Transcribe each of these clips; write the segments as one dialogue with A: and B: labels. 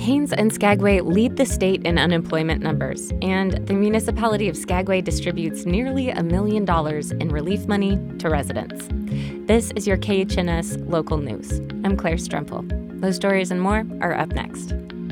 A: Haines and Skagway lead the state in unemployment numbers, and the municipality of Skagway distributes nearly $1 million in relief money to residents. This is your KHNS Local News. I'm Claire Strempel. Those stories and more are up next.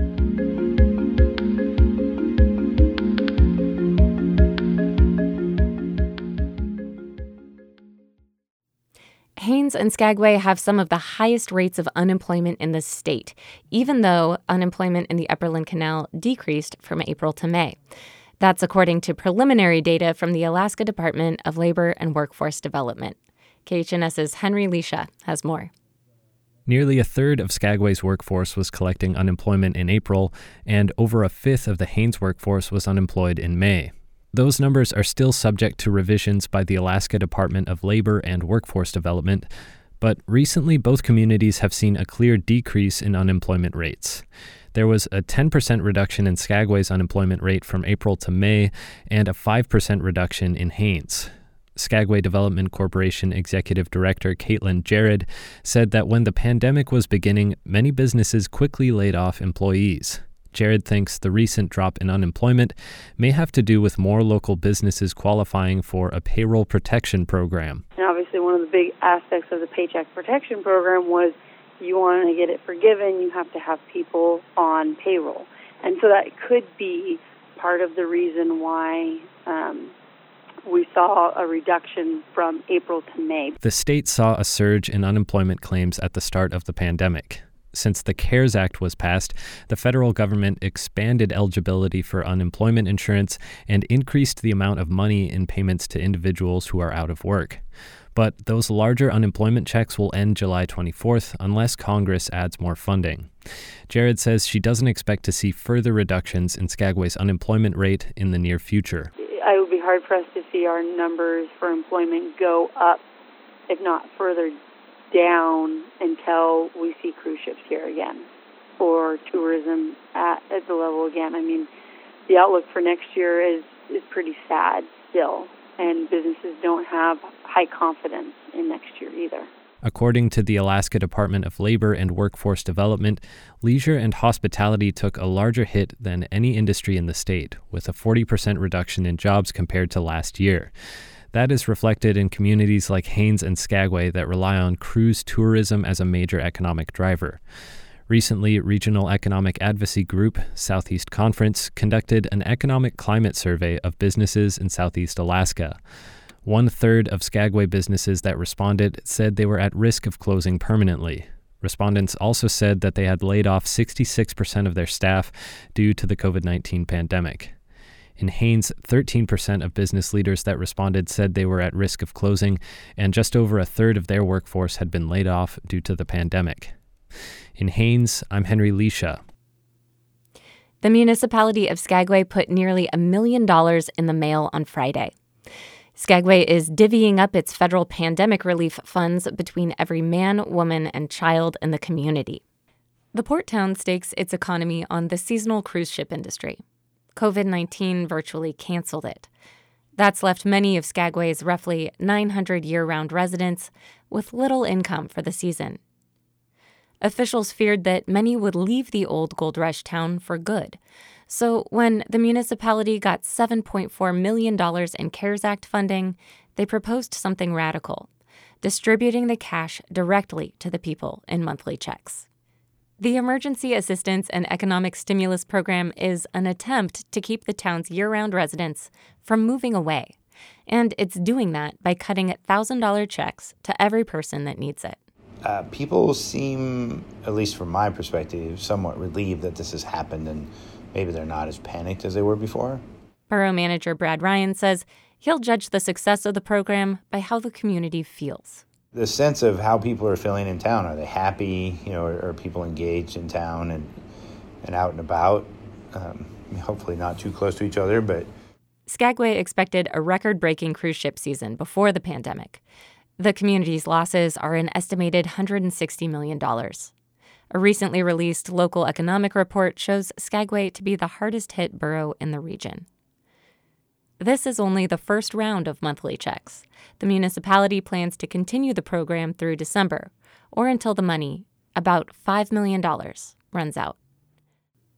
A: Haines and Skagway have some of the highest rates of unemployment in the state, even though unemployment in the Upperland Canal decreased from April to May. That's according to preliminary data from the Alaska Department of Labor and Workforce Development. KHNS's Henry Lisha has more.
B: Nearly a third of Skagway's workforce was collecting unemployment in April, and over a fifth of the Haines workforce was unemployed in May. Those numbers are still subject to revisions by the Alaska Department of Labor and Workforce Development, but recently both communities have seen a clear decrease in unemployment rates. There was a 10% reduction in Skagway's unemployment rate from April to May and a 5% reduction in Haines. Skagway Development Corporation Executive Director Caitlin Jared said that when the pandemic was beginning, many businesses quickly laid off employees. Jared thinks the recent drop in unemployment may have to do with more local businesses qualifying for a payroll protection program.
C: And obviously one of the big aspects of the Paycheck Protection Program was you want to get it forgiven, you have to have people on payroll. And so that could be part of the reason why we saw a reduction from April to May.
B: The state saw a surge in unemployment claims at the start of the pandemic. Since the CARES Act was passed, the federal government expanded eligibility for unemployment insurance and increased the amount of money in payments to individuals who are out of work. But those larger unemployment checks will end July 24th unless Congress adds more funding. Jared says she doesn't expect to see further reductions in Skagway's unemployment rate in the near future.
C: I would be hard-pressed to see our numbers for employment go up, if not further down, until we see cruise ships here again or tourism at the level again. I mean, the outlook for next year is pretty sad still, and businesses don't have high confidence in next year either.
B: According to the Alaska Department of Labor and Workforce Development, leisure and hospitality took a larger hit than any industry in the state, with a 40% reduction in jobs compared to last year. That is reflected in communities like Haines and Skagway that rely on cruise tourism as a major economic driver. Recently, regional economic advocacy group Southeast Conference conducted an economic climate survey of businesses in Southeast Alaska. 1/3 of Skagway businesses that responded said they were at risk of closing permanently. Respondents also said that they had laid off 66% of their staff due to the COVID-19 pandemic. In Haines, 13% of business leaders that responded said they were at risk of closing, and just over a third of their workforce had been laid off due to the pandemic. In Haines, I'm Henry Lisha.
A: The municipality of Skagway put nearly $1 million in the mail on Friday. Skagway is divvying up its federal pandemic relief funds between every man, woman, and child in the community. The port town stakes its economy on the seasonal cruise ship industry. COVID-19 virtually canceled it. That's left many of Skagway's roughly 900 year-round residents with little income for the season. Officials feared that many would leave the old gold rush town for good. So when the municipality got $7.4 million in CARES Act funding, they proposed something radical, distributing the cash directly to the people in monthly checks. The Emergency Assistance and Economic Stimulus Program is an attempt to keep the town's year-round residents from moving away, and it's doing that by cutting $1,000 checks to every person that needs it.
D: People seem, at least from my perspective, somewhat relieved that this has happened, and maybe they're not as panicked as they were before.
A: Borough Manager Brad Ryan says he'll judge the success of the program by how the community feels.
D: The sense of how people are feeling in town. Are they happy? Are people engaged in town and out and about? Hopefully not too close to each other, but...
A: Skagway expected a record-breaking cruise ship season before the pandemic. The community's losses are an estimated $160 million. A recently released local economic report shows Skagway to be the hardest-hit borough in the region. This is only the first round of monthly checks. The municipality plans to continue the program through December, or until the money, about $5 million, runs out.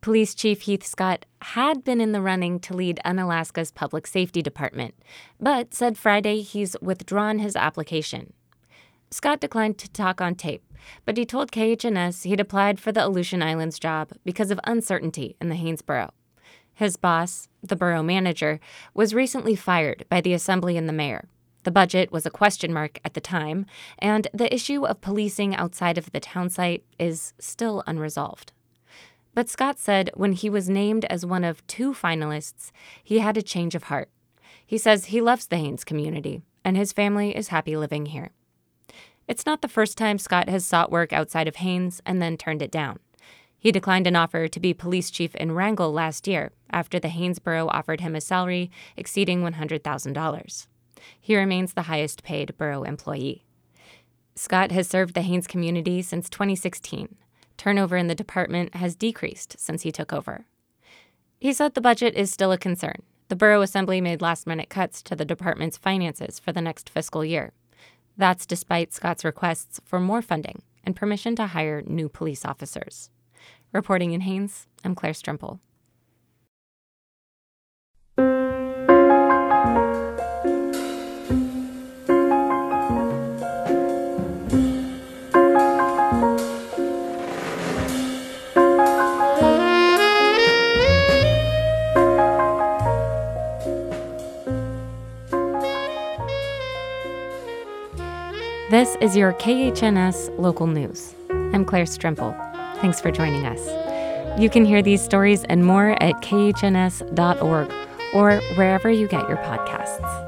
A: Police Chief Heath Scott had been in the running to lead Unalaska's public safety department, but said Friday he's withdrawn his application. Scott declined to talk on tape, but he told KHNS he'd applied for the Aleutian Islands job because of uncertainty in the Haines Borough. His boss, the borough manager, was recently fired by the assembly and the mayor. The budget was a question mark at the time, and the issue of policing outside of the town site is still unresolved. But Scott said when he was named as one of 2 finalists, he had a change of heart. He says he loves the Haines community, and his family is happy living here. It's not the first time Scott has sought work outside of Haines and then turned it down. He declined an offer to be police chief in Wrangell last year after the Haines Borough offered him a salary exceeding $100,000. He remains the highest paid borough employee. Scott has served the Haines community since 2016. Turnover in the department has decreased since he took over. He said the budget is still a concern. The borough assembly made last-minute cuts to the department's finances for the next fiscal year. That's despite Scott's requests for more funding and permission to hire new police officers. Reporting in Haines, I'm Claire Strimple. This is your KHNS Local News. I'm Claire Strimple. Thanks for joining us. You can hear these stories and more at khns.org or wherever you get your podcasts.